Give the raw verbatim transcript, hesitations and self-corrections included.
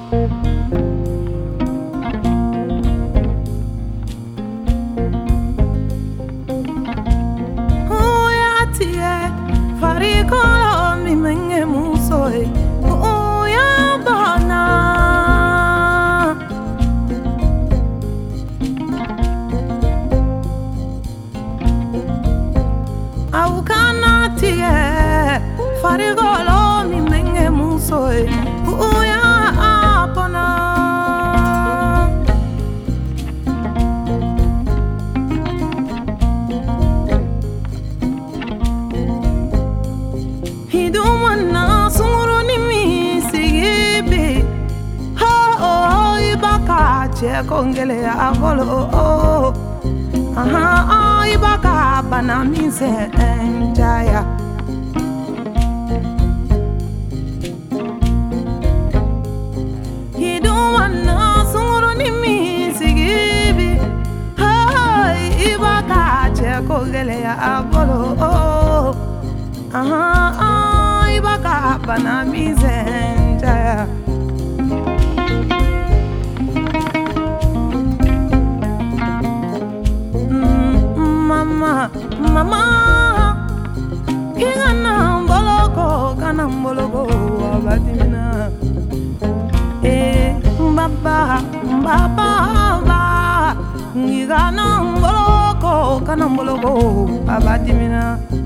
Farikolo mi menge musoe uya bana au kana tie farikolo mi menge musoe uya bana Hidumana sunguru ni mi sigibi ho oh ibaka che kongele agolo oh aha oh ibaka bana mi se enjaya Hidumana sunguru ni mi sigibi ho ibaka che kongele agolo oh aha oh ibaka bana mi se enjaya Mama, mama, kingana mbologo, kana mbologo, abatimina. Eh, baba, baba, baba, kingana mbologo, kana mbologo, abatimina.